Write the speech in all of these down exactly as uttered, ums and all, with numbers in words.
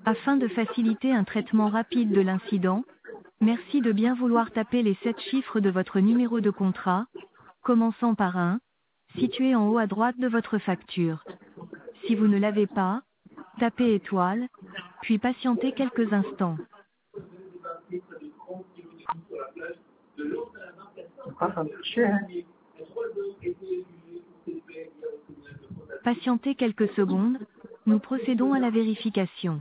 Afin de faciliter un traitement rapide de l'incident, merci de bien vouloir taper les sept chiffres de votre numéro de contrat, commençant par un, situé en haut à droite de votre facture. Si vous ne l'avez pas, tapez étoile, puis patientez quelques instants. Ah, ça me fait chier, hein. Patientez quelques secondes, nous procédons à la vérification.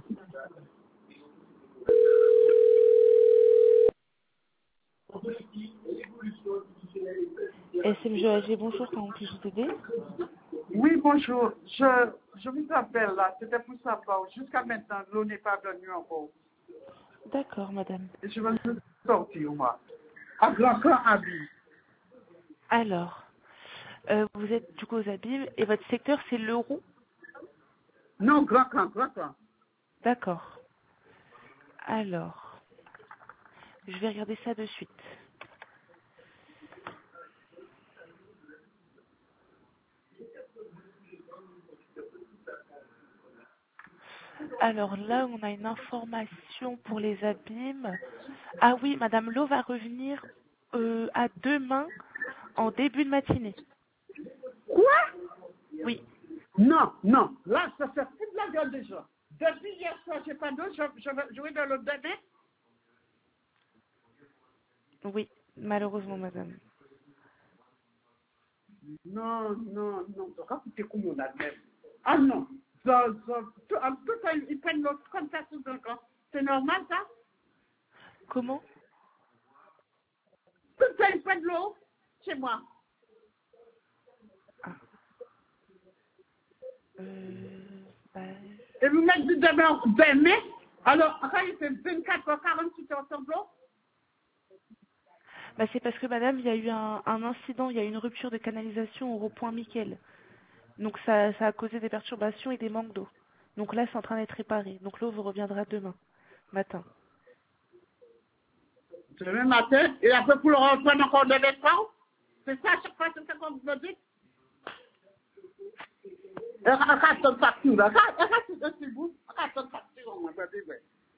S M G A G, bonjour, comment puis-je vous aider? Oui, bonjour. Je, je vous appelle là. C'était pour savoir. Jusqu'à maintenant, l'eau n'est pas venue encore. D'accord, madame. Et je vais sortir, moi. À grand camp habit. Alors, euh, vous êtes du coup aux abîmes et votre secteur c'est l'Euro? Non, grand camp, grand camp. D'accord. Alors, je vais regarder ça de suite. Alors là, on a une information pour les abîmes. Ah oui, madame, l'eau va revenir euh, à demain en début de matinée. Quoi? Oui. Non, non. Là, ça fait toute la gueule déjà. Depuis hier soir, j'ai pas d'eau. Je, je vais jouer dans le demain. Oui, malheureusement, madame. Non, non, non. Donc, écoutez comme on a même. Ah non. Ça, ça, tout, en tout cas, ils prennent l'eau comme ça sous un camp. C'est normal, ça? Comment? Tout ça, ils prennent l'eau chez moi. Ah. Euh, bah, Et vous mettez du demain, demain. Alors, quand il fait vingt-quatre heures, quarante-huit heures sans l'eau, bah c'est parce que madame, il y a eu un, un incident, il y a eu une rupture de canalisation au rond-point Mickel. Donc ça, ça a causé des perturbations et des manques d'eau. Donc là, c'est en train d'être réparé. Donc l'eau vous reviendra demain matin. demain matin, et après pour le reprendre encore de l'écran, c'est ça, chaque fois, c'est ça qu'on vous dit. Et regarde ton facture, là. Regarde, regarde tout ça, c'est vous. Regarde ton facture, on m'a dit, ouais.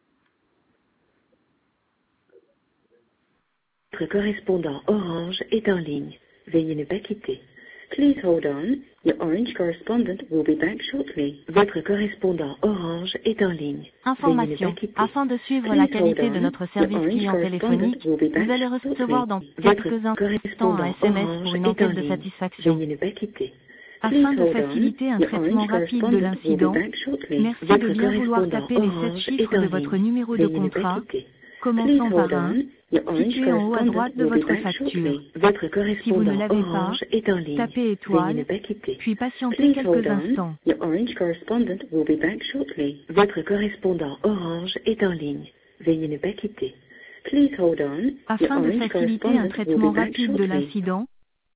Votre correspondant Orange est en ligne. Veuillez ne pas quitter. Please hold on. Your Orange correspondent will be back shortly. Votre correspondant Orange est en ligne. Veuillez ne pas Information. quitter. Afin de suivre Please la hold qualité de on. notre Your service Orange client correspondent téléphonique, will be back vous allez recevoir shortly. dans Votre quelques instants un correspondant S M S Orange pour une est en enquête de ligne. satisfaction. Veuillez ne pas quitter. Afin Please de hold on. faciliter un Your traitement Orange rapide de correspondent will be l'incident, back shortly. merci Votre de bien vouloir correspondant taper les sept Orange chiffres est en de votre ligne. numéro de Veuillez ne pas contrat, quitter. Please commençant hold par un, on. Your Orange situé en haut à correspondent droite de will be votre back facture. shortly. Votre Si vous ne correspondant l'avez pas, Orange est en ligne. tapez Veuillez ne étoile, pas quitter. puis patientez Please quelques hold on. instants. Your Orange correspondent will be back shortly. Votre correspondant Orange est en ligne. Veuillez ne pas quitter. Please hold on. Your Afin de Orange faciliter un correspondent will be traitement back rapide de shortly. l'incident,